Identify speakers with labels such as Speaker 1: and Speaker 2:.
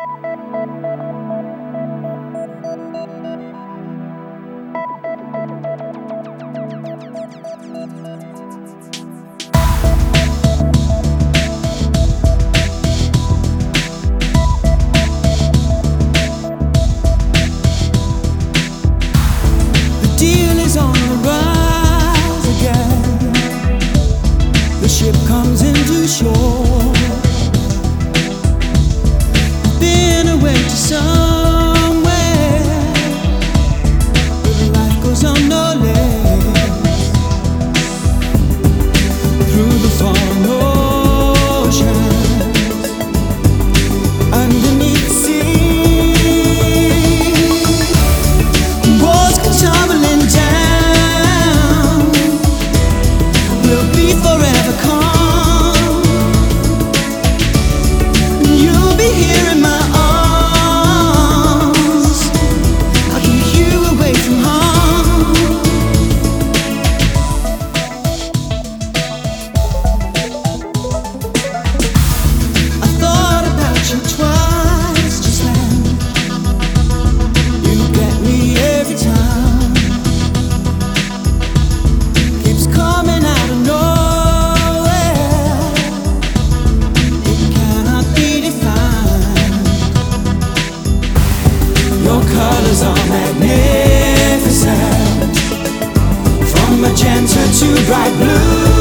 Speaker 1: Deal is on the rise again. The ship comes into shore. Been away to somewhere where life goes on no less. Through the foreign ocean, underneath the sea, walls can tumbling down. We'll be forever calm. You'll be here in my arms. I'll keep you away from harm. I thought about you twice just then. You get me every time. Keeps coming out of nowhere. It cannot be defined. Your colors are magnificent, from magenta to bright blue.